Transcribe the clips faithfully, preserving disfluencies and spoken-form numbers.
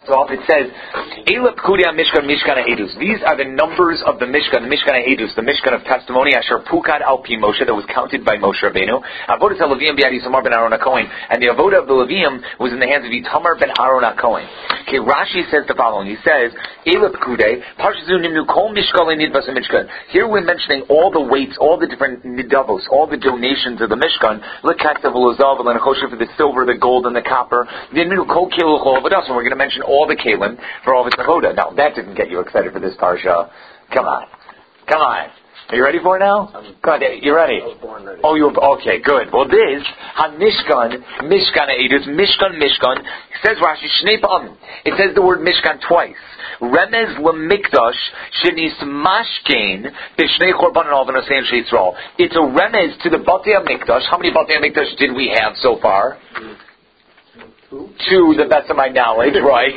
off, it says, Eila Pkudei Mishkan Mishkan HaEdus. These are the numbers of the Mishkan, Mishkan HaEdus, the Mishkan of testimony, Asher Pukad Al Pi Moshe, that was counted by Moshe Rabbeinu. Avodas HaLeviim B'yad Yitamar ben Aaron HaKohen. And the Avodah of the Leviim was in the hands of Yitamar ben Aaron HaKohen. Okay, Rashi says the following. He says, Eila Pkudei, Parshazu Nimnu Kol Mishkan Nidvas Mishkan. Here we're mentioning all the weights, all the different nidavos, all the donations of the Mishkan, L'katzav L'zav, L'nachoshev, for the silver, the gold, and the copper. Nimnu Kol Kilo Chol Avodas, and we're going to mention all the kalim for all of its avoda. Now, that didn't get you excited for this parsha. Come on. Come on. Are you ready for it now? Come on, you ready? I was born ready. Oh, you were, okay, good. Well, this, ha-mishkan, mishkan ha'edus, mishkan, mishkan, says Rashi, shnei pa'am. It says the word mishkan twice. Remez lemikdash, shenis mashkein, b'shnei korban and alvanosein she'yisrael. It's a remez to the Batei HaMikdash. How many Batei HaMikdash did we have so far? To the best of my knowledge, right?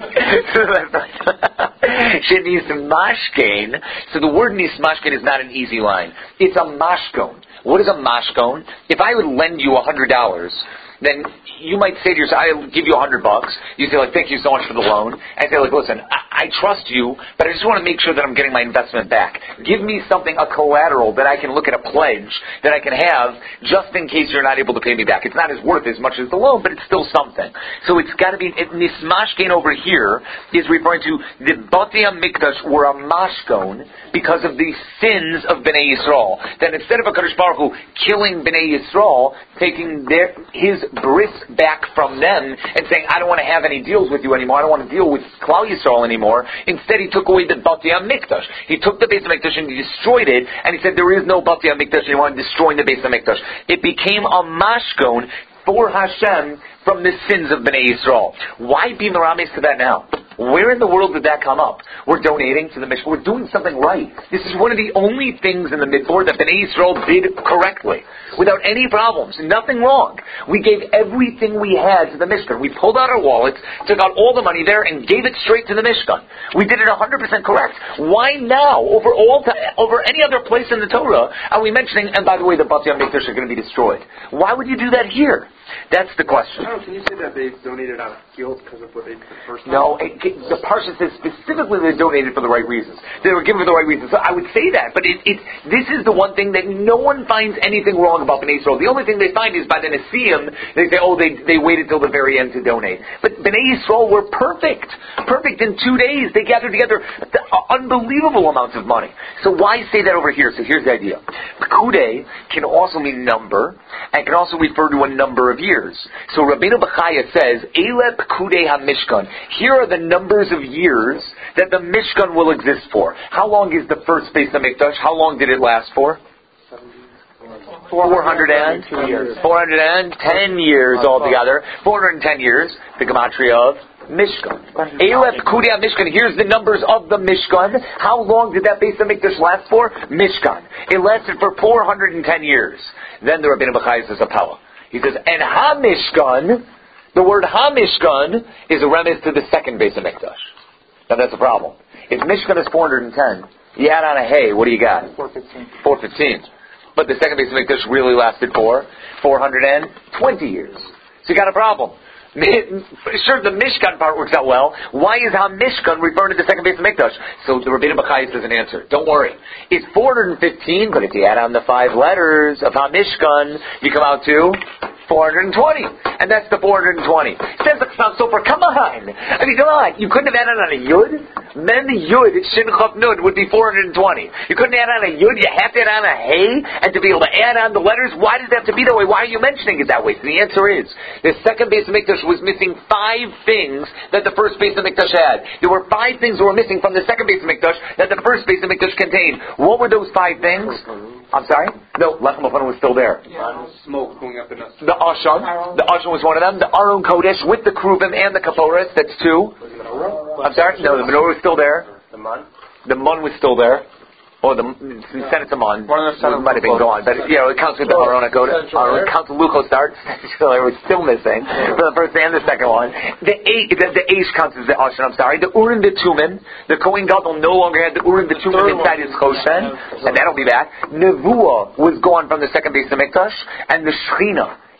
Nismashkein. So the word nismashkein is not an easy line. It's a mashkon. What is a mashkon? If I would lend you a hundred dollars, then you might say to yourself, I'll give you a hundred bucks. You say, like, thank you so much for the loan. And I say, like, listen, I, I trust you, but I just want to make sure that I'm getting my investment back. Give me something, a collateral, that I can look at, a pledge that I can have, just in case you're not able to pay me back. It's not as worth as much as the loan, but it's still something. So it's got to be, Nismashkein over here is referring to the Batei HaMikdash were a mashkon because of the sins of Bnei Yisrael. Then instead of a Kadosh Baruch Hu killing Bnei Yisrael, taking their, his bris back from them and saying, I don't want to have any deals with you anymore, I don't want to deal with Klal Yisrael anymore. Instead, he took away the Batei HaMikdash. He took the Beis HaMikdash and he destroyed it, and he said there is no Batei HaMikdash, and he wanted to destroy the Beis HaMikdash. It became a mashkon for Hashem from the sins of Bnei Yisrael. Why be merames to that now? Where in the world did that come up? We're donating to the mission. We're doing something right. This is one of the only things in the Midbar that Bnei Yisrael did correctly, without any problems, nothing wrong. We gave everything we had to the Mishkan. We pulled out our wallets, took out all the money there, and gave it straight to the Mishkan. We did it one hundred percent correct. Why now, over all t- over any other place in the Torah, are we mentioning, and by the way, the Batei HaMikdash are going to be destroyed? Why would you do that here? That's the question. Oh, can you say that they donated out of guilt because of what they did the first time? No, it, the Parsha says specifically they donated for the right reasons. They were given for the right reasons. So I would say that, but it, it, this is the one thing that no one finds anything wrong about Bnei Yisrael. The only thing they find is by the Nesiim, they say, oh, they, they waited till the very end to donate. But Bnei Yisrael were perfect. Perfect in two days. They gathered together unbelievable amounts of money. So why say that over here? So here's the idea. Pekudei can also mean number, and can also refer to a number of years. So Rabbeinu Bechaya says, Eile Pekudei HaMishkan. Here are the numbers of years that the Mishkan will exist for. How long is the first Beis HaMikdash? How long did it last for? four hundred two years. four hundred ten years altogether. four hundred ten years, the gematria of Mishkan. Eile Pekudei HaMishkan. Here's the numbers of the Mishkan. How long did that Beis HaMikdash last for? Mishkan. It lasted for four hundred ten years. Then the Rabbeinu Bechaya says a pella. He says, and HaMishkan, the word HaMishkan is a remez to the second Beis HaMikdash. Now that's a problem. If Mishkan is four hundred ten, you add on a hay, what do you got? four fifteen. four fifteen. But the second Beis HaMikdash really lasted for four hundred twenty years. So you got a problem. Sure, the Mishkan part works out well. Why is HaMishkan referring to the second Beis HaMikdash? So the Rabbeinu Bechaya says an answer. Don't worry. It's four hundred fifteen, but if you add on the five letters of HaMishkan, you come out to four hundred twenty. And that's the four hundred twenty. Says the Chassam Sofer, come on. I mean, come on. You couldn't have added on a Yud? Then the Yud, Shin Chaf Nud, would be four hundred twenty. You couldn't add on a Yud. You have to add on a Hey. And to be able to add on the letters, why does it have to be that way? Why are you mentioning it that way? So the answer is, the second Beis HaMikdash was missing five things that the first Beis HaMikdash had. There were five things that were missing from the second Beis HaMikdash that the first Beis HaMikdash contained. What were those five things? I'm sorry? No, Lechem Lefanu was still there. Yeah. Smoke going up the nose. The Ashon. The Ashon was one of them. The Aron Kodesh with the Kruvim and the Kaporas. That's two. I'm sorry? No, the menorah was still there. The mun? The mun was still there. Or the, the Senate of Mon. One of the Senate might have been gone. But, you know, it counts with the Aron Kodesh. It counts with Luchos start. It's still missing. For the first and the second one. The eight, the, the Eish counts as the Ashon, I'm sorry. The Urim, the Tumim. The Kohen Gadol no longer had the Urim, the Tumim inside his Choshen. And that'll be back. Nevuah was gone from the second Beis HaMikdash. And the Shechina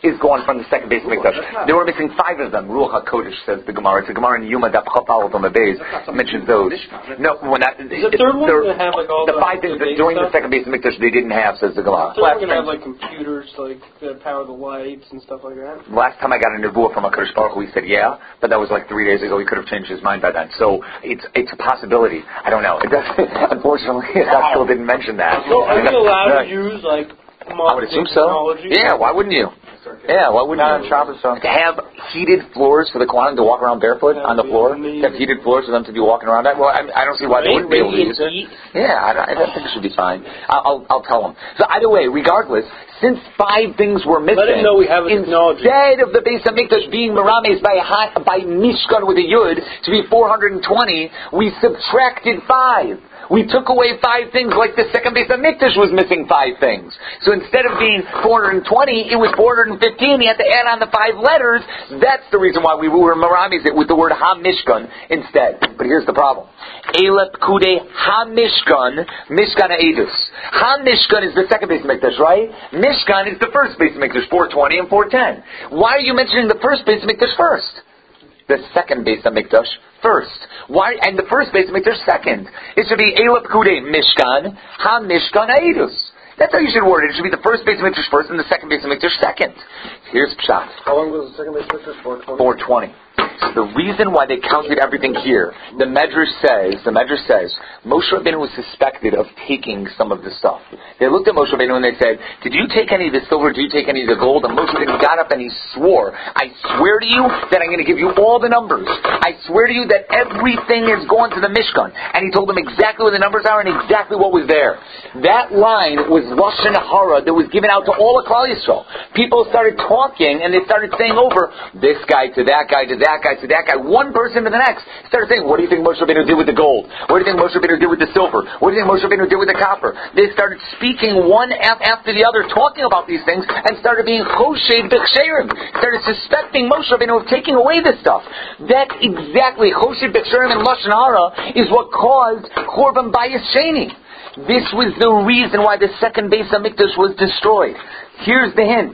is gone from the second base of Mikdash. They were missing five of them. Ruach HaKodesh says the Gemara. It's the Gemara in Yuma Daf Chapal of the Beis mentions those. No, when that Is the third one going to have like all the, the five things that during the second base of Mikdash they didn't have, says the Gemara. So they're going to have like computers like that power the lights and stuff like that. Last time I got a nevuah from HaKadosh Baruch Hu, he said yeah, but that was like three days ago. He could have changed his mind by then. So it's it's a possibility. I don't know. It doesn't, unfortunately, that still didn't mention that. So are you allowed to use like I would assume so. technology? Yeah, why wouldn't you? Yeah, why wouldn't Not you? on Shabbos, so. To have heated floors for the Kohanim to walk around barefoot on the floor, to have heated floors for them to be walking around on. Well, I, I don't see why they wouldn't be able to use it. Yeah, I, don't- I don't think it should be fine. I'll, I'll, I'll tell them. So either way, regardless, since five things were missing, Let him know we have a technology. instead of the Beis HaMikdash being Merames by ha- by Mishkan with a Yud to be four hundred twenty, we subtracted five. We took away five things like the second Beis HaMikdash was missing five things. So instead of being four hundred twenty, it was four hundred fifteen. You had to add on the five letters. That's the reason why we were Merames it with the word Ha-Mishkan instead. But here's the problem. Eilep Kude Ha-Mishkan, Mishkan Ha'edus. Ha-Mishkan is the second Beis HaMikdash, right? Mishkan is the first Beis HaMikdash, four twenty and four ten. Why are you mentioning the first Beis HaMikdash first? The second Beis HaMikdash first. Why? And the first Beis HaMikdash second. It should be Eilep Kude Mishkan, Ha Mishkan Ha'edus. That's how you should word it. It should be the first Beis HaMikdash first and the second Beis HaMikdash second. Here's Pshat. How long was the second Beis HaMikdash? four twenty? four twenty. So the reason why they counted everything here, the Medrash says, the Medrash says, Moshe Rabbeinu was suspected of taking some of the stuff. They looked at Moshe Rabbeinu and they said, did you take any of the silver, did you take any of the gold? And Moshe Rabbeinu got up and he swore, I swear to you that I'm going to give you all the numbers. I swear to you that everything is going to the Mishkan. And he told them exactly what the numbers are and exactly what was there. That line was Lashon Hara that was given out to all of Klal Yisrael. People started talking and they started saying over, this guy to that guy to that guy to that guy, one person to the next, started saying, what do you think Moshe Rabbeinu did with the gold? What do you think Moshe Rabbeinu did with the silver? What do you think Moshe Rabbeinu did with the copper? They started speaking one after the other, talking about these things, and started being choshed b'chsherim, started suspecting Moshe Rabbeinu of taking away this stuff. That exactly, choshed b'chsherim and Lashon Hara, is what caused Churban Bayis Sheni. This was the reason why the second Beis HaMikdash was destroyed. Here's the hint.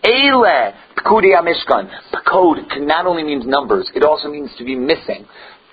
Eile Pekudei HaMishkan. Code not only means numbers, it also means to be missing.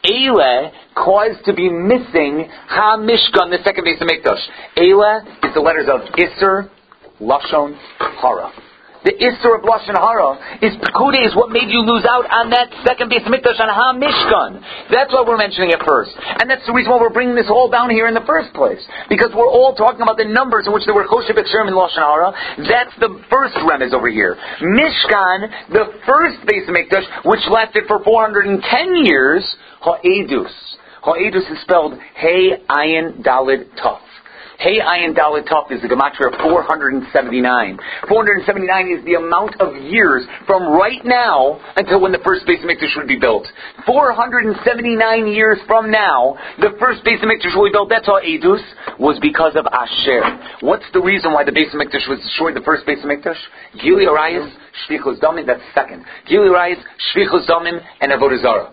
Eile caused to be missing Ha-Mishkan, the second Beis HaMikdash. Eile is the letters of Isser, Lashon, Hara. The Isser of Lashon Hara is Pekudei, is what made you lose out on that second Beis HaMikdash on Ha-Mishkan. That's why we're mentioning it first. And that's the reason why we're bringing this all down here in the first place. Because we're all talking about the numbers in which there were Choshe B'Ksherim and Lashon Hara. That's the first remez over here. Mishkan, the first Beis HaMikdash, which lasted for four hundred ten years, Ha'edus. Ha'edus is spelled Hey Ayin Dalid Taf. Hey Ayin Dalet Taf is the gematria of four hundred seventy-nine. four hundred seventy-nine is the amount of years from right now until when the first Beis HaMikdash would be built. four hundred seventy-nine years from now, the first Beis HaMikdash will be built. That's how Edus was because of Asher. What's the reason why the Beis HaMikdash was destroyed, the first Beis HaMikdash? Gili Arayis, Shvichus Damim, that's second. Gili Arayis, Shvichus Damim, and Avodah Zarah.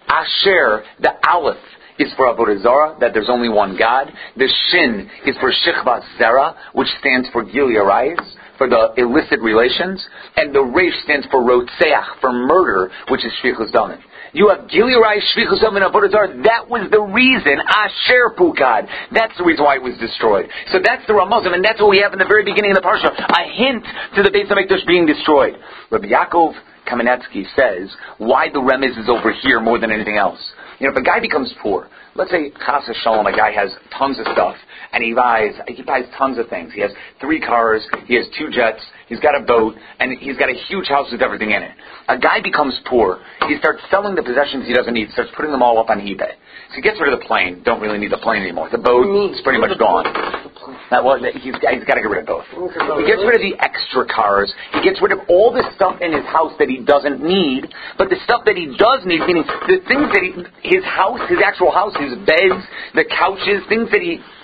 Asher, the Aleph, is for Avodah Zarah, that there's only one God. The Shin is for Shichvat Zera, which stands for Gili Arayis, for the illicit relations. And the Reish stands for Rotzeach, for murder, which is Shvichus Damim. You have Gili Arayis, Shvichus Damim, and Avodah Zarah. That was the reason, Asher Pukad. That's the reason why it was destroyed. So that's the Ramazim, and that's what we have in the very beginning of the Parsha, a hint to the Beis HaMikdash being destroyed. Rabbi Yaakov Kamenetsky says why the remez is over here more than anything else. You know, if a guy becomes poor, let's say Chas Shalom, a guy has tons of stuff, and he buys he buys tons of things. He has three cars, he has two jets, he's got a boat, and he's got a huge house with everything in it. A guy becomes poor, he starts selling the possessions he doesn't need, starts putting them all up on eBay. So he gets rid of the plane, don't really need the plane anymore. The boat is pretty much gone. That, well, he's, he's got to get rid of both. He gets rid of the extra cars. He gets rid of all the stuff in his house that he doesn't need. But the stuff that he does need, meaning the things that he, his house, his actual house, his beds, the couches, things that he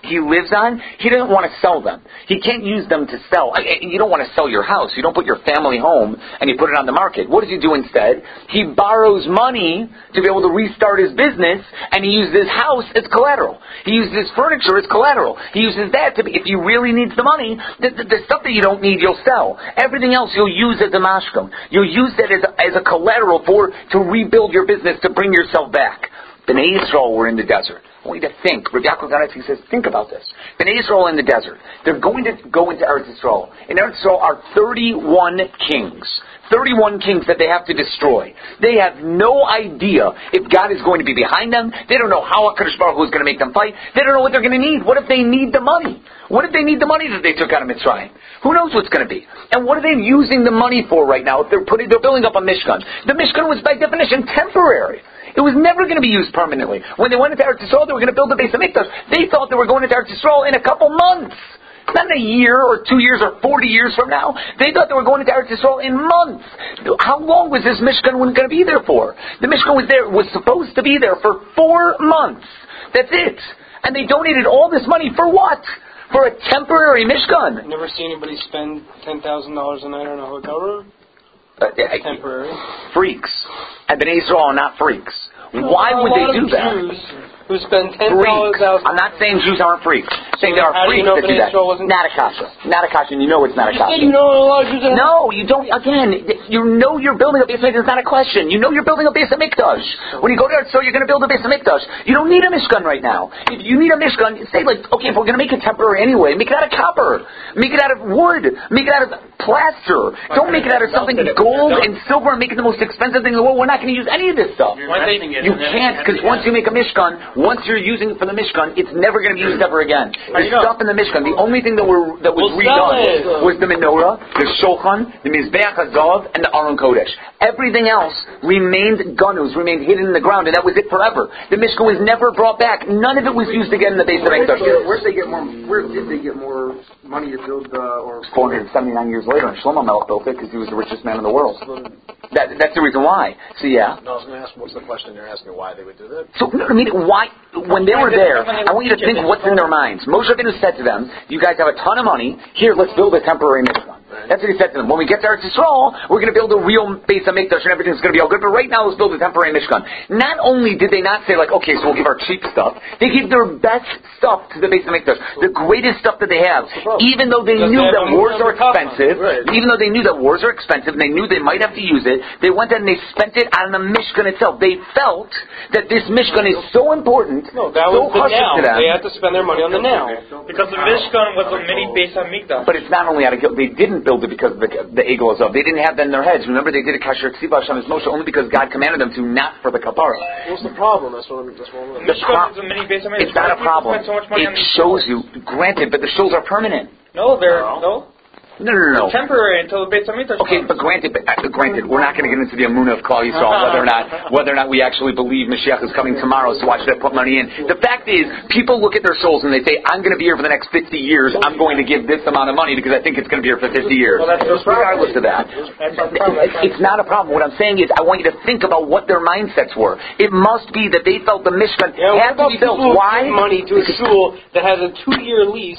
he lives on, he doesn't want to sell them. He can't use them to sell. You don't want to sell your house. You don't put your family home and you put it on the market. What does he do instead? He borrows money to be able to restart his business, and he uses his house as collateral. He uses his furniture as collateral. He uses that to be, if he really needs the money, the, the, the stuff that you don't need, you'll sell. Everything else you'll use as a mashkon. You'll use that as a, as a collateral for, to rebuild your business, to bring yourself back. Bnei Yisrael were in the desert. I want you to think. Rabbi Yaakov Kanatsky says, think about this. Bnei Yisrael in the desert. They're going to go into Eretz Yisrael. In Eretz Yisrael are thirty-one kings. thirty-one kings that they have to destroy. They have no idea if God is going to be behind them. They don't know how HaKadosh Baruch Hu is going to make them fight. They don't know what they're going to need. What if they need the money? What if they need the money that they took out of Mitzrayim? Who knows what's going to be? And what are they using the money for right now? If they're putting, they're building up a Mishkan. The Mishkan was by definition temporary. It was never going to be used permanently. When they went into Eretz Yisrael, they were going to build the Beis HaMikdash. They thought they were going into Eretz Yisrael in a couple months. Not in a year or two years or forty years from now. They thought they were going into Eretz Yisrael in months. How long was this Mishkan going to be there for? The Mishkan was there, was supposed to be there for four months. That's it. And they donated all this money for what? For a temporary Mishkan. I've never seen anybody spend ten thousand dollars a night on a hotel room. Uh, Temporary. Freaks. And Bnei Yisrael are not freaks. No, Why would they do that? Jews who spend ten Freaks. thousand. I'm not saying Jews aren't freaks. I'm saying there are How do you freaks know that do Bnei that. Yisrael wasn't- Not a kasha. Not a kasha, and you know it's not a You kasha. said you know a lot of Jews. that- No, you don't. Again, you know you're building a Beis Hamikdash. It's not a question. You know you're building a Beis Hamikdash. When you go there, so you're going to build a Beis Hamikdash. You don't need a Mishkan right now. If you need a Mishkan, say like, okay, if we're going to make it temporary anyway, make it out of copper, make it out of wood, make it out of plaster. Don't make it out of something gold and silver and make it the most expensive thing in the world. We're not going to use any of this stuff. You can't, because once you make a Mishkan, once you're using it for the Mishkan, it's never going to be used ever again. The stuff in the Mishkan, the only thing that were that was Well, redone was the menorah, the shulchan, the mizbeach hazav, and the aron kodesh. Everything else remained ganuz, remained hidden in the ground, and that was it forever. The Mishkan was never brought back. None of it was used again in the Beis Hamikdash. Where did they get more? Where did they get more money to build? Uh, or four hundred seventy-nine years later, and Shlomo Melech built it because he was the richest man in the world. That, that's the reason why. So yeah. No, I was going to ask, what's the question you're asking? Why they would do that? So no, I mean, why? When they were there, I want you to think what's in their minds. Moshe Rabbeinu said to them, "You guys have a ton of money. Here, let's build a temporary Mishkan." That's what he said to them. When we get to Eretz Yisrael, we're going to build a real Beis HaMikdash and everything's going to be all good. But right now, let's build a temporary Mishkan. Not only did they not say like, okay, so we'll give our cheap stuff, they gave their best stuff to the Beis HaMikdash, the greatest stuff that they have. Even though they knew that wars are expensive, even though they knew that wars are expensive, and they knew they might have to use it, they went and they spent it on the Mishkan itself. They felt that this Mishkan is so important, No, that so was the precious now. to them. They had to spend their money on the now. Because the Mishkan was a mini Beis Hamikdash. But it's not only out of guilt. They didn't build it because of the, the Egel Azov. They didn't have that in their heads. Remember, they did a Kasher Ksiva Hashem as Moshe only because God commanded them to, not for the kapara. What's the problem? That's what I'm, that's what I'm The Mishkan pro- is a mini Beis Hamikdash. It's not a problem. So much money It on these shows shows. you, granted, but the shows are permanent. No, they're No. no. No, no, no, no. Temporary until the Beis Hamikdash. Okay, but granted, but uh, granted, we're not going to get into the Amunah of Klal Yisrael, whether or not whether or not we actually believe Mashiach is coming tomorrow, so why should I put money in? The fact is, people look at their souls and they say, I'm going to be here for the next fifty years, I'm going to give this amount of money because I think it's going to be here for fifty years. Well, that's regardless of that. That's our problem. It's not a problem. What I'm saying is, I want you to think about what their mindsets were. It must be that they felt the Mishkan Yeah, had to be built. people who Why? give money to a shul that has a two-year lease,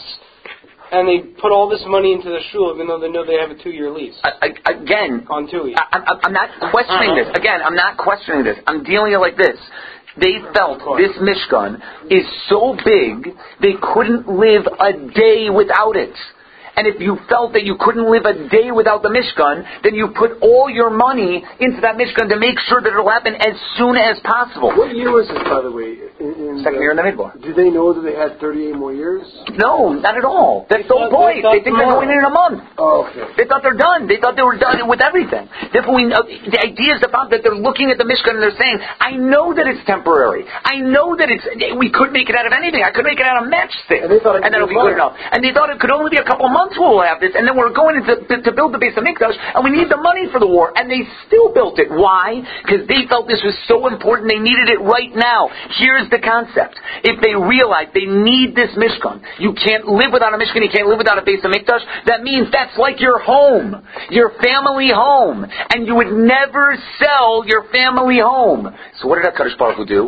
and they put all this money into the shul even though they know they have a two-year lease I, I, again, on Tui. I, I, I'm not questioning this. Again, I'm not questioning this. I'm dealing it like this. They felt this Mishkan is so big, they couldn't live a day without it. And if you felt that you couldn't live a day without the Mishkan, then you put all your money into that Mishkan to make sure that it'll happen as soon as possible. What year was this, by the way? In, in Second year in the Midbar. Do they know that they had thirty-eight more years? No, not at all. That's the whole thought- point. they They think thought they're going in in a month. Oh, okay. They thought they're done. They thought they were done with everything. Therefore, we know, the idea is about that they're looking at the Mishkan and they're saying, I know that it's temporary. I know that it's, we could make it out of anything. I could make it out of matchstick. And they thought it and could that'll be be good months. enough. And they thought it could only be a couple months we'll have this, and then we're going into, to, to build the Beis HaMikdash, and we need the money for the war. And they still built it. Why? Because they felt this was so important, they needed it right now. Here's the concept. If they realize they need this Mishkan, you can't live without a Mishkan, you can't live without a Beis HaMikdash, that means that's like your home, your family home, and you would never sell your family home. So what did HaKadosh Baruch Hu do?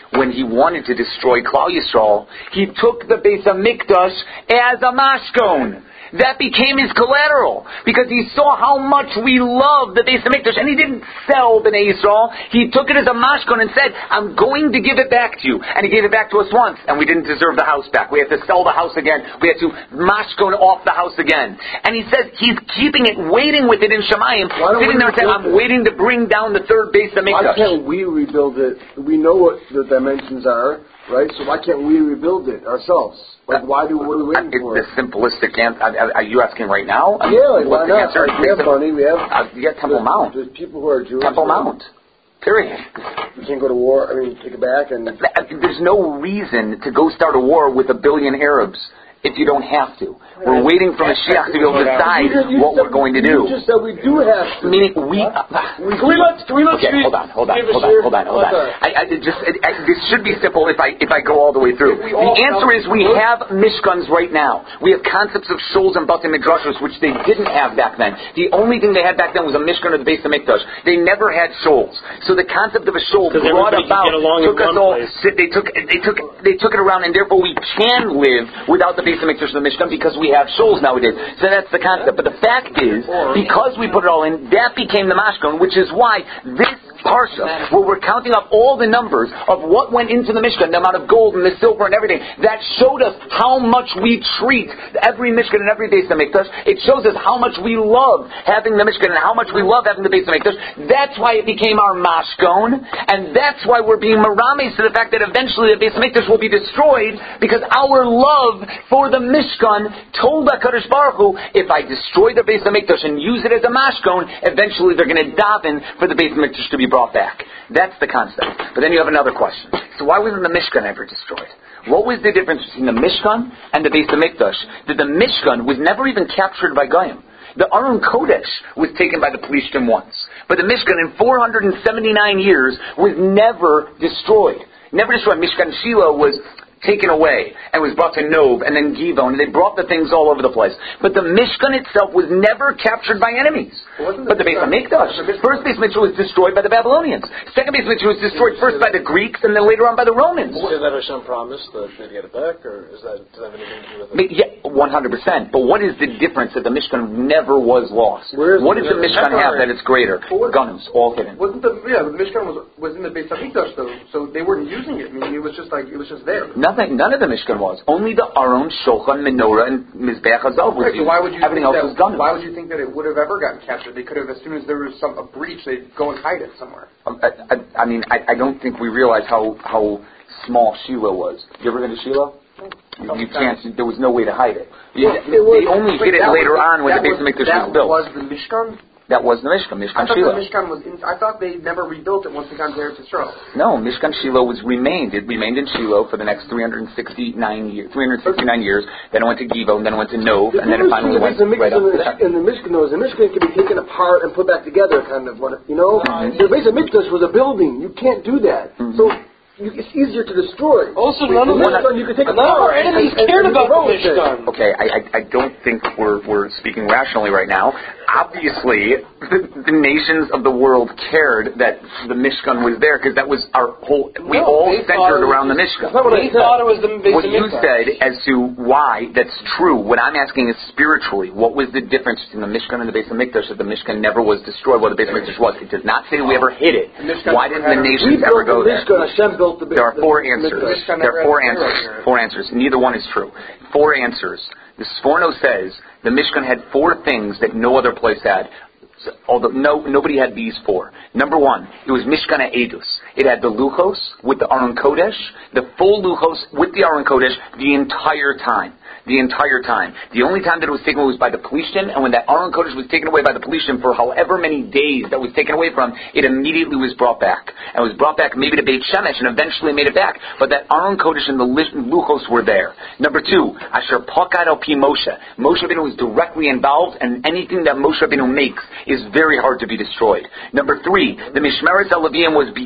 when he wanted to destroy Klal Yisrael, he took the Beis HaMikdash as a mashkon. That became his collateral, because he saw how much we love the Beis HaMikdash, and he didn't sell Bnei Yisrael. He took it as a mashkon and said, I'm going to give it back to you. And he gave it back to us once, and we didn't deserve the house back. We had to sell the house again. We had to mashkon off the house again. And he says he's keeping it, waiting with it in Shemayim, sitting there saying, I'm it? waiting to bring down the third Beis HaMikdash. Why can't we rebuild it? We know what the dimensions are, right? So why can't we rebuild it ourselves? Like, why do, what are we waiting it's for? the simplistic answer. Are, are you asking right now? Yeah, like, what's why the not? answer? Like, we have money, we have... Uh, you got Temple there's, Mount. There's people who are Jewish. Temple Mount. Period. We can't go to war, I mean, take it back and... There's no reason to go start a war with a billion Arabs if you don't have to. We're waiting for Mashiach to be able to decide you, you what said, we're going to do. You just said we do have to. Meaning we... Uh, Can we let, can we let okay, Shvi hold on, hold on, give hold us on, your- hold on, hold on. I, I it just it, I, this should be simple if I if I go all the way through. The answer is we have mishkans right now. We have concepts of shuls and batim midrashos, which they didn't have back then. The only thing they had back then was a mishkan of the Beis HaMikdash. They never had shuls. So the concept of a shul brought about took us all. They took they took they took it around, and therefore we can live without the Beis HaMikdash and the mishkan because we have shuls nowadays. So that's the concept. But the fact is, because we put it all in, that became the mashkan, which is why this parsha, where we're counting up all the numbers of what went into the Mishkan, the amount of gold and the silver and everything, that showed us how much we treat every Mishkan and every Beis HaMikdash. It shows us how much we love having the Mishkan and how much we love having the Beis HaMikdash. That's why it became our mashkon, and that's why we're being merames to the fact that eventually the Beis HaMikdash will be destroyed, because our love for the Mishkan told HaKadosh Baruch Hu, if I destroy the Beis HaMikdash and use it as a mashkon, eventually they're going to daven for the Beis HaMikdash to be brought back. That's the concept. But then you have another question. So why wasn't the Mishkan ever destroyed? What was the difference between the Mishkan and the Beis HaMikdash? That the Mishkan was never even captured by Goyim. The Aron Kodesh was taken by the Plishtim once. But the Mishkan in four hundred seventy-nine years was never destroyed. Never destroyed. Mishkan Shiloh was taken away and was brought to Nov and then Givon, and they brought the things all over the place. But the Mishkan itself was never captured by enemies. Wasn't the but the Beis HaMikdash, first Beis HaMikdash was destroyed by the Babylonians. Second Beis HaMikdash was destroyed first by the Greeks and then later on by the Romans. Is that Hashem promised that they'd get it back, or is that, does that have anything to do with it? But yeah, one hundred percent. But what is the difference that the Mishkan never was lost? Where is What the does the Mishkan have that it's greater? Well, what- Guns, all hidden. Wasn't the yeah the Mishkan was was in the Beis HaMikdash though, so they weren't using it. I mean, it was just like it was just there. Nothing, none of the Mishkan was. Only the Aron, Shulchan, Menorah, and Mizbeach Hazav was Right, so used. why would you Everything think else that, was done. Why would you think that it would have ever gotten captured? They could have, as soon as there was some a breach, they'd go and hide it somewhere. Um, I, I, I mean, I, I don't think we realize how how small Shiloh was. You ever been to Shiloh? You, you can't. There was no way to hide it. You, Well, they it was- only wait, hid it that later was- on when the that Beis HaMikdash That was built. was the Mishkan. That was the Mishkan, I Mishkan thought Shiloh. the Mishkan was. In, I thought they never rebuilt it once they got to Eretz Yisrael. No, Mishkan Shiloh was remained. It remained in Shiloh for the next three hundred sixty-nine years. three hundred sixty-nine years. Then it went to Givon. Then it went to Nov, The and then it finally went difference right up between the there. Mishkan and the Mishkan is the Mishkan can be taken apart and put back together, kind of. What you know? Mm-hmm. The Beis HaMikdash was a building. You can't do that. Mm-hmm. So you, it's easier to destroy. Also, none of the the- Mishkan you can take none of apart. our enemies and, and, cared and about the roll with it. Mishkan. Okay, I, I, I don't think we're we're speaking rationally right now. Obviously, the, the nations of the world cared that the Mishkan was there because that was our whole. We No, all they centered thought it around was- the Mishkan. That's not what I They said. thought it was the Beis What you HaMikdash. said as to why that's true, what I'm asking is spiritually, what was the difference between the Mishkan and the Beis HaMikdash that the Mishkan never was destroyed while the Beis HaMikdash was? It does not say we ever hid it. Mishkan Why didn't the never- nations We ever built go the there? Mishkan. Hashem built the There are the- four the answers. Mishkan. There are four Never had answers. zero. Four answers. Neither one is true. Four answers. The Sforno says the Mishkan had four things that no other place had. So, although no, nobody had these four. Number one, it was Mishkan Edus. It had the Luchos with the Aron Kodesh, the full Luchos with the Aron Kodesh the entire time. The entire time. The only time that it was taken away was by the Plishtim, and when that Aron Kodesh was taken away by the Plishtim for however many days that was taken away from, it immediately was brought back. And it was brought back maybe to Beit Shemesh, and eventually made it back. But that Aron Kodesh and the Luchos were there. Number two, Asher Pakad al Pi Moshe. Moshe Rabbeinu was directly involved, and anything that Moshe Rabbeinu makes is very hard to be destroyed. Number three, the Mishmeres HaLeviim was Biyad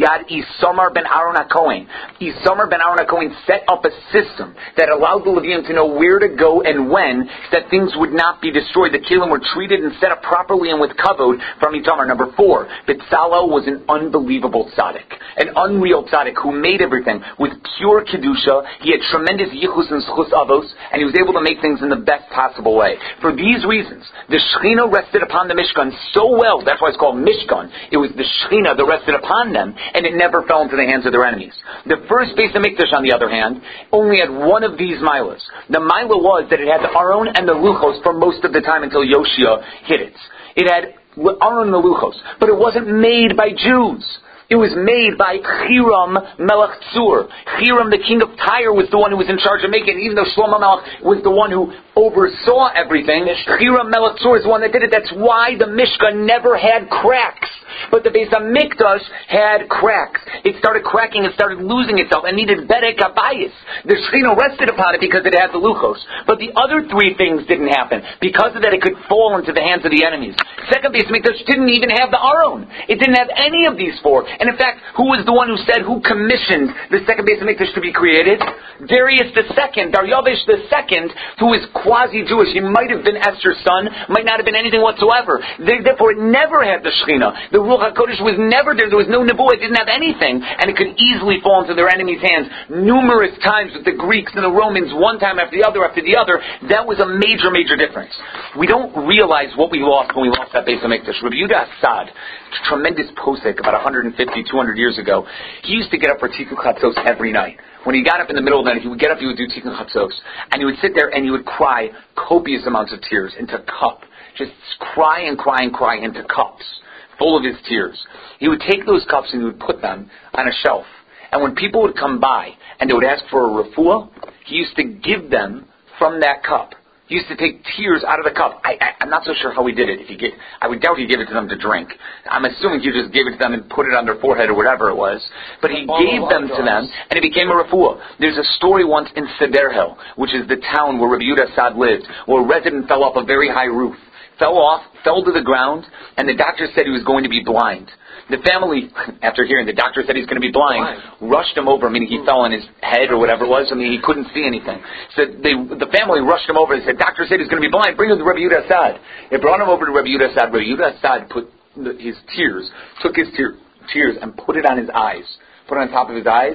Isamar ben Aaron HaKohen. Isamar ben Aaron HaKohen set up a system that allowed the Levium to know where to go and when, that things would not be destroyed. The Kelim were treated and set up properly and with kavod from Itamar. Number four, Betzalel was an unbelievable tzaddik, an unreal tzaddik who made everything with pure kedusha. He had tremendous yichus and schus avos, and he was able to make things in the best possible way. For these reasons, the Shechina rested upon the Mishkan so well. That's why it's called Mishkan. It was the Shechina that rested upon them, and it never fell into the hands of their enemies. The first Beis HaMikdash, on the other hand, only had one of these milas. The mila was that it had the Aron and the Luchos for most of the time until Yoshia hit it. It had Aron and the Luchos, but it wasn't made by Jews. It was made by Hiram Melech Tzur. Hiram, the king of Tyre, was the one who was in charge of making it, even though Shlomo Melech was the one who oversaw everything. Hiram Melech Tzur is the one that did it. That's why the Mishkan never had cracks. But the Beis HaMikdash had cracks. It started cracking, it started losing itself, and needed Berek Abayis. The Shechina rested upon it because it had the Luchos. But the other three things didn't happen. Because of that, it could fall into the hands of the enemies. Second Beis HaMikdash didn't even have the Aron. It didn't have any of these four. And in fact, who was the one who said, who commissioned the second Beis HaMikdash to be created? Darius the Second, Daryavish the Second, who is quasi-Jewish. He might have been Esther's son, might not have been anything whatsoever. Therefore, it never had the Shechina. The Ruach HaKodesh was never there. There was no Nebuah. It didn't have anything. And it could easily fall into their enemies' hands numerous times with the Greeks and the Romans, one time after the other after the other. That was a major, major difference. We don't realize what we lost when we lost that Beis HaMikdash. Rabbi Yehuda Assad, tremendous posek about one hundred fifty, two hundred years ago, he used to get up for Tikkun Chatzos every night. When he got up in the middle of the night, he would get up, he would do Tikkun Chatzos, and he would sit there and he would cry copious amounts of tears into cup. Just cry and cry and cry into cups, full of his tears. He would take those cups and he would put them on a shelf. And when people would come by and they would ask for a refuah, he used to give them from that cup. He used to take tears out of the cup. I, I, I'm not so sure how he did it. If he gave, I would doubt he gave it to them to drink. I'm assuming he just gave it to them and put it on their forehead or whatever it was. But he gave them to them, and it became a refuah. There's a story once in Sederhel, which is the town where Rabbi Yehuda Assad lived, where a resident fell off a very high roof. Fell off, fell to the ground, and the doctor said he was going to be blind. The family, after hearing the doctor said he's going to be blind, blind, rushed him over, meaning he fell on his head or whatever it was, I mean he couldn't see anything. So they, the family rushed him over and said, doctor said he's going to be blind, bring him to Rabbi Yehuda Assad. They brought him over to Rabbi Yehuda Assad. Rabbi Yehuda Assad put his tears, took his tear, tears and put it on his eyes, put it on top of his eyes,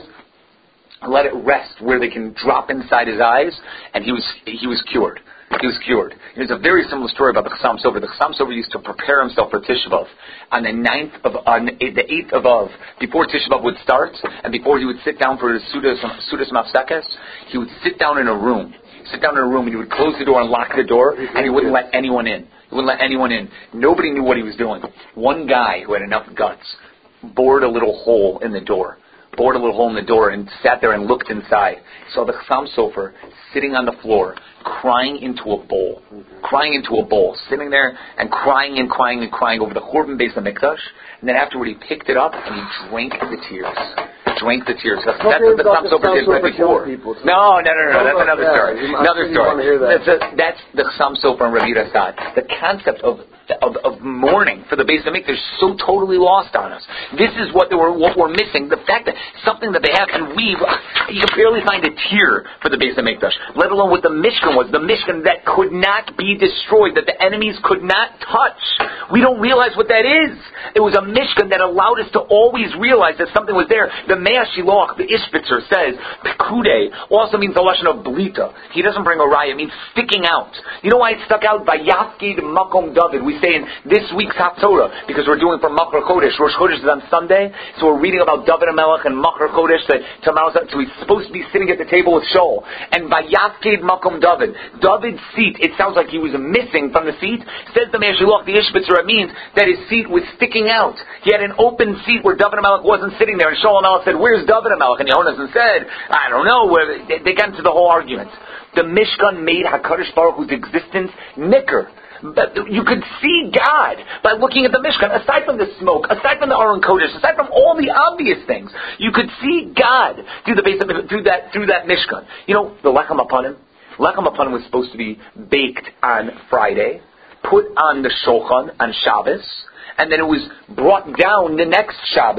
and let it rest where they can drop inside his eyes, and he was he was cured. He was cured. There's a very similar story about the Chassam Sofer. The Chassam Sofer used to prepare himself for Tisha B'Av. On the ninth of, on the eighth of Av, before Tisha B'Av would start, and before he would sit down for his Sudas, Sudas Mafsekes, he would sit down in a room. Sit down in a room, and he would close the door and lock the door, and he wouldn't let anyone in. He wouldn't let anyone in. Nobody knew what he was doing. One guy who had enough guts bored a little hole in the door. bored a little hole in the door and sat there and looked inside. Saw the Chassam Sofer sitting on the floor, crying into a bowl, mm-hmm. crying into a bowl, sitting there and crying and crying and crying over the Churban Beis HaMikdash. And then afterward, he picked it up and he drank the tears. Drank the tears. That's, that's what the Chassam Sofer did right before. No, no, no, no, no. That's another story. Another story. That's, a, that's the Chassam Sofer and Rabbi Yehuda Assad. The concept of Of, of mourning for the Beis HaMikdash is so totally lost on us. This is what they were, what we're missing. The fact that something that they have, and we, you can barely find a tear for the Beis HaMikdash, let alone what the Mishkan was. The Mishkan that could not be destroyed, that the enemies could not touch. We don't realize what that is. It was a Mishkan that allowed us to always realize that something was there. The Mea Shiloach, the Ishbitzer, says, Pekude also means the Lashon of Blita. He doesn't bring a raya, it means sticking out. You know why it stuck out? Vayafkid Makom David. We say in this week's Haftorah, because we're doing from Machar Chodesh. Rosh Chodesh is on Sunday, so we're reading about David HaMelech and Machar Chodesh. That tomorrow, so he's supposed to be sitting at the table with Shaul. And Vayafkid Makom David, David's seat. It sounds like he was missing from the seat. Says the Mea Shiloach, the Ishbitzer, it means that his seat was sticking out. He had an open seat where David HaMelech wasn't sitting there. And Shaul HaMelech said, "Where's David HaMelech?" And Yonasan said, "I don't know." Where they, they got into the whole argument. The Mishkan made HaKadosh Baruch Hu's existence nicker. But you could see God by looking at the Mishkan. Aside from the smoke, aside from the Aron Kodesh, aside from all the obvious things, you could see God through the base of, through that through that Mishkan. You know, the Lechem Apanim. Lechem Apanim was supposed to be baked on Friday, put on the Shulchan on Shabbos, and then it was brought down the next Shabbos,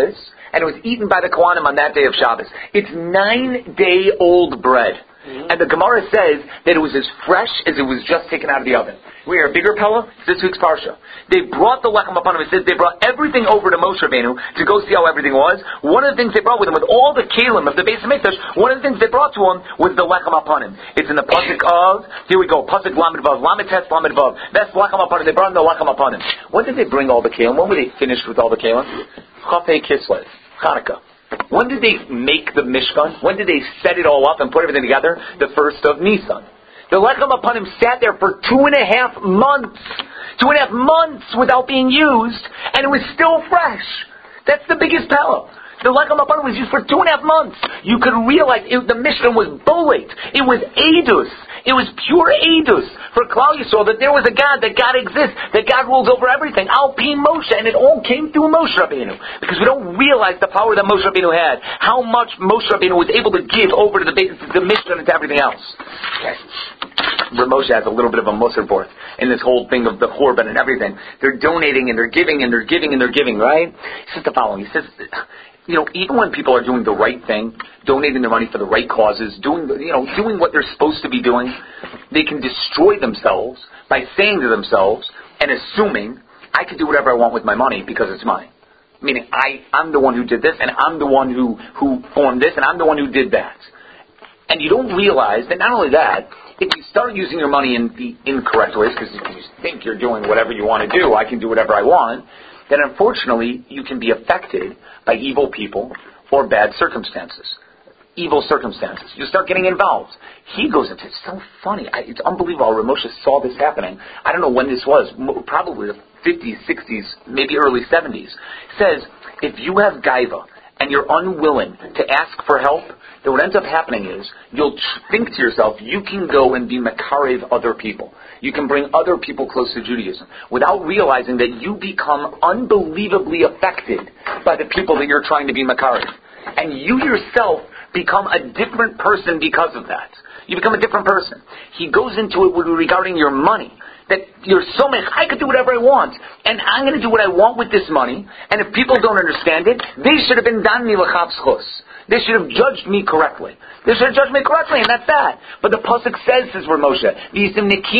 and it was eaten by the Kohanim on that day of Shabbos. It's nine-day-old bread. Mm-hmm. And the Gemara says that it was as fresh as it was just taken out of the oven. We are a bigger Pella. It's this week's Parsha. They brought the Lechem upon him. It says they brought everything over to Moshe Rabbeinu to go see how everything was. One of the things they brought with them, with all the Kalim of the Beis HaMikdash, one of the things they brought to him was the Lechem upon him. It's in the Pasuk of, here we go, Pasuk Lamed Vav, Lamed Tes Lamed Vav. That's Lechem upon him. They brought him the Lechem upon him. When did they bring all the Kalim? When were they finished with all the Kalim? Chafei Kislev, Hanukkah. When did they make the Mishkan? When did they set it all up and put everything together? The first of Nisan. The Lechem upon him sat there for two and a half months. Two and a half months without being used, and it was still fresh. That's the biggest Pella. The Lechem upon him was used for two and a half months. You could realize it, the Mishkan was bullet. It was Eidus. It was pure Eidus for Klal Yisrael that there was a God, that God exists, that God rules over everything. Al Pi Moshe, and it all came through Moshe Rabbeinu. Because we don't realize the power that Moshe Rabbeinu had, how much Moshe Rabbeinu was able to give over to the, the Mishkan and to everything else. Okay. Rav Moshe has a little bit of a musar board in this whole thing of the Korban and everything. They're donating and they're giving and they're giving and they're giving, right? He says the following. He says, you know, even when people are doing the right thing, donating their money for the right causes, doing, you know, doing what they're supposed to be doing, they can destroy themselves by saying to themselves and assuming, I can do whatever I want with my money because it's mine. Meaning, I, I'm the one who did this, and I'm the one who, who formed this, and I'm the one who did that. And you don't realize that not only that, if you start using your money in the incorrect ways, because you think you're doing whatever you want to do, I can do whatever I want, then unfortunately you can be affected by evil people or bad circumstances. Evil circumstances. You start getting involved. He goes into, it's so funny. I, it's unbelievable. Rav Moshe saw this happening. I don't know when this was. Probably the fifties, sixties, maybe early seventies. Says, if you have gaiva and you're unwilling to ask for help, then what ends up happening is you'll think to yourself, you can go and be makarev other people. You can bring other people close to Judaism without realizing that you become unbelievably affected by the people that you're trying to be makarev. And you yourself become a different person because of that. You become a different person. He goes into it with regarding your money. That you're so much, I could do whatever I want. And I'm going to do what I want with this money. And if people don't understand it, they should have been dan mi l'chav schus. They should have judged me correctly. They should have judged me correctly, and that's that. But the pasuk says, says Rav Moshe, you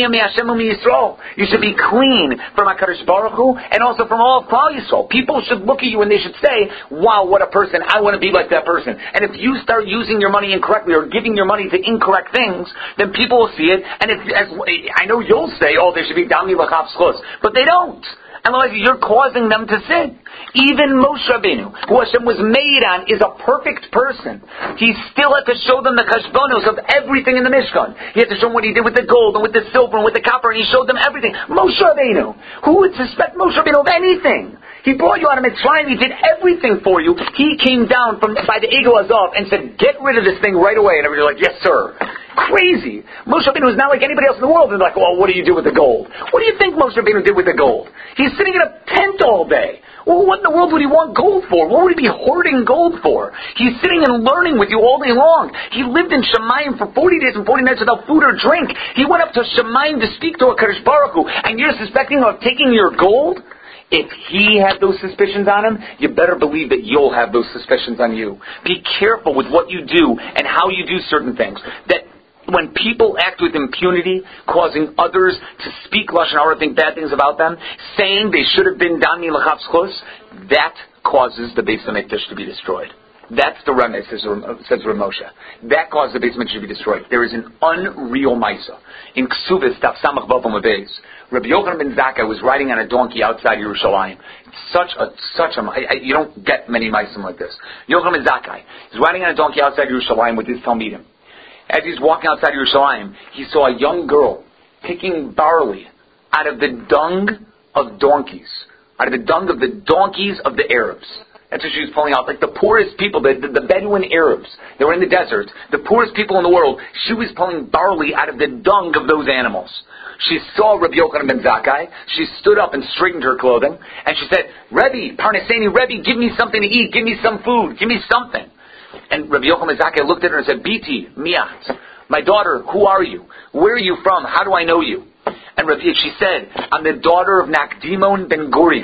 should be clean from HaKadosh Baruch Hu and also from all of Klal Yisrael. People should look at you and they should say, wow, what a person, I want to be like that person. And if you start using your money incorrectly or giving your money to incorrect things, then people will see it, and if, as, I know you'll say, oh, they should be dami l'chav schus, but they don't. Otherwise, you're causing them to sin. Even Moshe Rabbeinu, who Hashem was made on, is a perfect person. He still had to show them the cheshbonos of everything in the Mishkan. He had to show them what he did with the gold and with the silver and with the copper, and he showed them everything. Moshe Rabbeinu, who would suspect Moshe Rabbeinu of anything? He brought you out of Mitzrayim. He did everything for you. He came down from by the Egel Azov and said, "Get rid of this thing right away." And everybody's like, "Yes, sir." Crazy. Moshe Rabbeinu was not like anybody else in the world. They're like, well, what do you do with the gold? What do you think Moshe Rabbeinu did with the gold? He's sitting in a tent all day. Well, what in the world would he want gold for? What would he be hoarding gold for? He's sitting and learning with you all day long. He lived in Shemayim for forty days and forty nights without food or drink. He went up to Shemayim to speak to a HaKadosh Baruch Hu, and you're suspecting of taking your gold? If he had those suspicions on him, you better believe that you'll have those suspicions on you. Be careful with what you do and how you do certain things. That when people act with impunity, causing others to speak lashon hara, think bad things about them, saying they should have been dami l'chav schus, that causes the Beis HaMikdash to be destroyed. That's the remez, says, says Rav Moshe. That caused the Beis HaMikdash to be destroyed. There is an unreal maisa in Ksubis Daf Samach Vav Beis. Rabbi Yochanan ben Zakkai was riding on a donkey outside Yerushalayim. Such a such a I, I, you don't get many maisim like this. Yochanan ben Zakkai is riding on a donkey outside Yerushalayim with his talmidim. As he's walking outside Yerushalayim, he saw a young girl picking barley out of the dung of donkeys, out of the dung of the donkeys of the Arabs. That's what she was pulling out. Like the poorest people, the, the, the Bedouin Arabs, they were in the desert, the poorest people in the world, she was pulling barley out of the dung of those animals. She saw Rabbi Yochanan ben Zakkai, she stood up and straightened her clothing, and she said, Rebbe, Parnaseni, Rebbe, give me something to eat, give me some food, give me something. And Rabbi Yochanan ben Zakkai looked at her and said, Biti, Miat, my daughter, who are you? Where are you from? How do I know you? And Rabbi, she said, I'm the daughter of Nakdimon ben Gurion.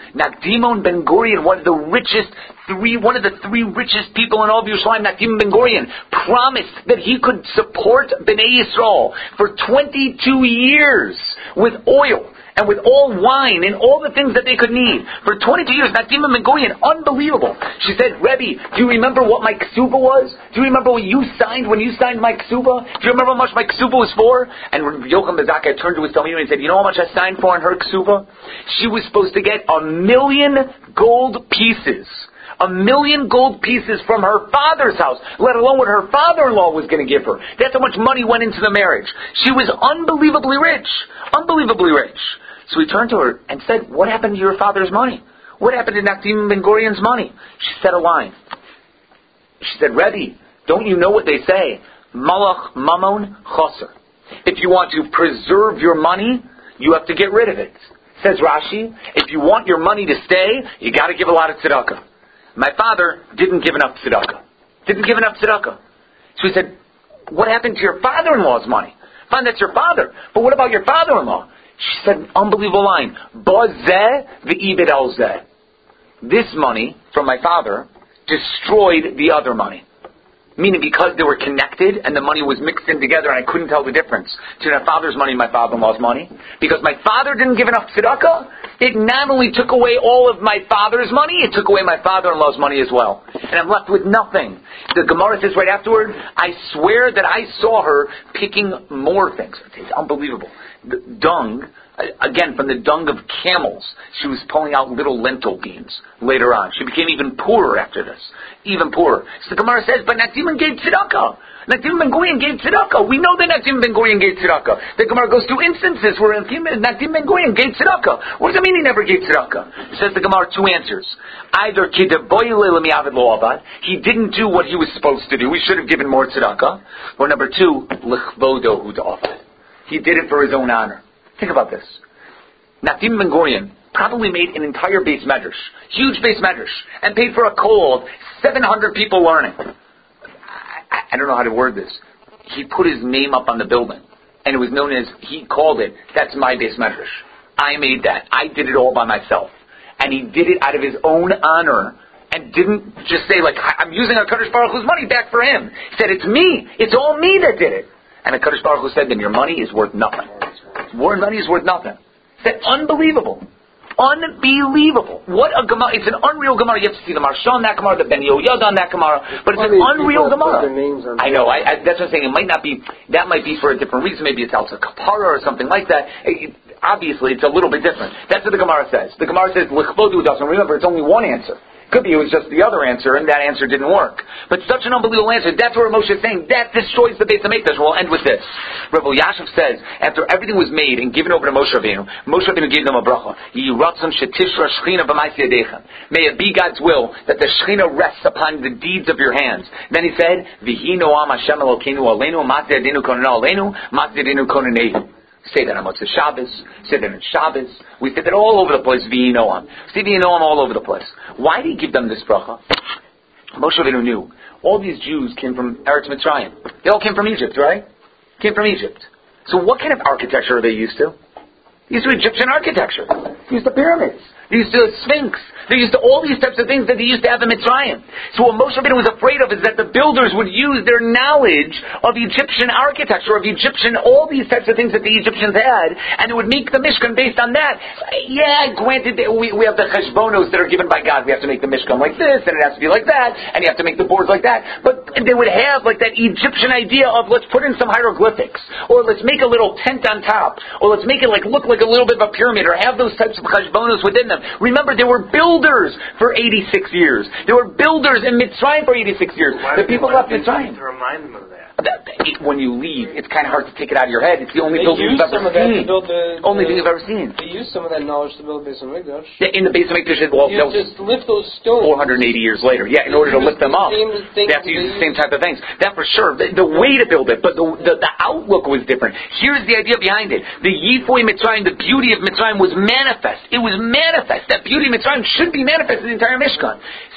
Nakdimon Ben Gurion, one of the richest three, one of the three richest people in all of Yerushalayim, Nakdimon Ben Gurion, promised that he could support Bnei Yisrael for twenty-two years with oil and with all wine and all the things that they could need. For twenty-two years, Nakdimon Ben Gurion, unbelievable. She said, Rebbe, do you remember what my ksuba was? Do you remember what you signed when you signed my ksuba? Do you remember how much my ksuba was for? And when Yocham Bezaka turned to his Talmud and said, you know how much I signed for in her ksuba? She was supposed to get a million gold pieces. A million gold pieces from her father's house, let alone what her father-in-law was going to give her. That's how much money went into the marriage. She was unbelievably rich. Unbelievably rich. So he turned to her and said, what happened to your father's money? What happened to Nakdimon Ben Gurion's money? She said a line. She said, Rebbe, don't you know what they say? Malach mamon choser. If you want to preserve your money, you have to get rid of it. Says Rashi, if you want your money to stay, you got to give a lot of tzedakah. My father didn't give enough tzedakah. Didn't give enough tzedakah. So he said, what happened to your father-in-law's money? Fine, that's your father. But what about your father-in-law? She said an unbelievable line. Bazeh v'ibed al zeh. This money from my father destroyed the other money. Meaning because they were connected and the money was mixed in together and I couldn't tell the difference between my father's money and my father-in-law's money. Because my father didn't give enough tzedakah, it not only took away all of my father's money, it took away my father-in-law's money as well. And I'm left with nothing. The Gemara says right afterward, I swear that I saw her picking more things. It's unbelievable. The dung, again, from the dung of camels, she was pulling out little lentil beans later on. She became even poorer after this. Even poorer. So the Gemara says, but Nakdimon gave tzedakah. Nakdimon Ben Gurion gave tzedakah. We know that Nakdimon Ben Gurion gave tzedakah. The Gemara goes through instances where Nakdimon Ben Gurion gave tzedakah. What does it mean he never gave tzedakah? Says the Gemara, two answers. Either he didn't do what he was supposed to do. He should have given more tzedakah. Or number two, lichvodo hu da'afad. He did it for his own honor. Think about this. Nakdimon Ben Gurion probably made an entire base medrash, huge base medrash, and paid for a kol of seven hundred people learning. I, I don't know how to word this. He put his name up on the building, and it was known as, he called it, that's my base medrash. I made that. I did it all by myself. And he did it out of his own honor, and didn't just say, like, I'm using HaKadosh Baruch Hu's money back for him. He said, it's me. It's all me that did it. And HaKadosh Baruch Hu said, then your money is worth nothing. Your money is worth nothing. He said, unbelievable. Unbelievable. What a Gemara. It's an unreal Gemara. You have to see the Marsha on that Gemara, the Ben Yehoyada on that Gemara. But it's an unreal Gemara. I know. I, I, that's what I'm saying. It might not be, that might be for a different reason. Maybe it's out to Kapara or something like that. It, obviously, it's a little bit different. That's what the Gemara says. The Gemara says, L'chvodu doesn't. Remember, it's only one answer. Could be it was just the other answer, and that answer didn't work. But such an unbelievable answer. That's where Moshe is saying, that destroys the Beis HaMikdash. We'll end with this. Rabbi Yashiv says, after everything was made and given over to Moshe Rabbeinu, Moshe Rabbeinu gave them a bracha. Yiratzon shetishra shechina b'ma'aseh yadechem. May it be God's will that the shechina rests upon the deeds of your hands. Then he said, V'hi noam Hashem Elokeinu aleinu, ma'aseh yadenu konenu aleinu, ma'aseh yadenu konenehu. Say that on Motzei Shabbos. Say that in Shabbos. We say that all over the place. V'hi noam. See V'hi noam all over the place. Why did he give them this bracha? Moshe Rabbeinu knew all these Jews came from Eretz Mitzrayim. They all came from Egypt, right? Came from Egypt. So what kind of architecture are they used to? They used to Egyptian architecture. They used to pyramids. They used to Sphinx. They used to all these types of things that they used to have in Mitzrayim. So what Moshe Rabbeinu was afraid of is that the builders would use their knowledge of Egyptian architecture, of Egyptian, all these types of things that the Egyptians had, and it would make the Mishkan based on that. Yeah, granted, we, we have the cheshbonos that are given by God. We have to make the Mishkan like this, and it has to be like that, and you have to make the boards like that. But they would have like that Egyptian idea of let's put in some hieroglyphics, or let's make a little tent on top, or let's make it like look like a little bit of a pyramid, or have those types of cheshbonos within them. Remember, there were builders for eighty-six years. There were builders in Mitzrayim for eighty-six years. Why the people left Mitzrayim. To remind them of that. That, it, when you leave, it's kind of hard to take it out of your head. It's the only They building you've used ever some of that seen. to build the, only the, thing you've ever seen. They used some of that knowledge to build Beis HaMikdash. Yeah, in the Beis HaMikdash, well, You that was just lift those stones. four hundred eighty years later. Yeah, in order to lift them up, they have to use the same type of things. That for sure. The, the way to build it, but the, the the outlook was different. Here's the idea behind it. The Yifoy Mitzrayim, the beauty of Mitzrayim was manifest. It was manifest. That beauty of Mitzrayim should be manifest in the entire Mishkan.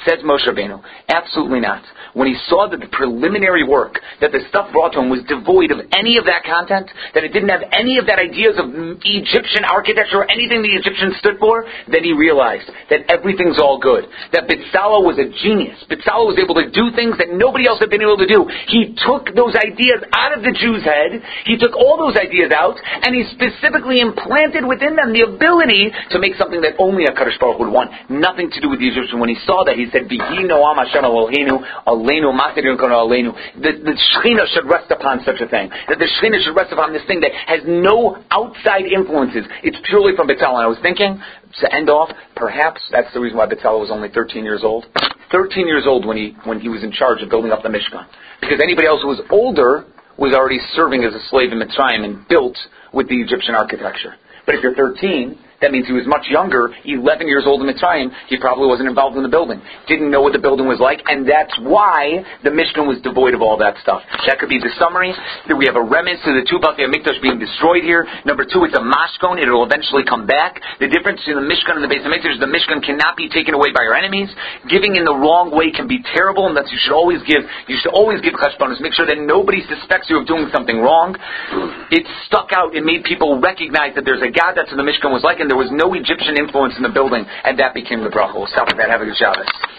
Says Moshe Rabbeinu, absolutely not. When he saw that the preliminary work, that the stuff brought to him was devoid of any of that content, that it didn't have any of that ideas of Egyptian architecture or anything the Egyptians stood for, then he realized that everything's all good. That Bezalel was a genius. Bezalel was able to do things that nobody else had been able to do. He took those ideas out of the Jew's head, he took all those ideas out, and he specifically implanted within them the ability to make something that only a Kadosh Baruch would want. Nothing to do with the Egyptian. When he saw that, he said, V'hi noam Hashem Eloheinu, aleinu, matidinu kono aleinu. The the Shekhinah should rest upon such a thing. That the Shekhinah should rest upon this thing that has no outside influences. It's purely from Bezalel. And I was thinking, to end off, perhaps that's the reason why Bezalel was only thirteen years old. thirteen years old when he when he was in charge of building up the Mishkan. Because anybody else who was older was already serving as a slave in Mitzrayim and built with the Egyptian architecture. But if you're thirteen, that means he was much younger, eleven years old in Mitzrayim. He probably wasn't involved in the building. Didn't know what the building was like, and that's why the Mishkan was devoid of all that stuff. That could be the summary. That we have a remnant to the two Bati HaMikdash being destroyed here. Number two, it's a mashkon. It will eventually come back. The difference between the Mishkan and the Beis HaMikdash is the Mishkan cannot be taken away by your enemies. Giving in the wrong way can be terrible, and that you should always give. You should always give cheshbonos. Make sure that nobody suspects you of doing something wrong. It stuck out. It made people recognize that there's a God that's in the Mishkan was like, and there was no Egyptian influence in the building, and that became the bracha. We'll stop with that. Have a good Shabbos.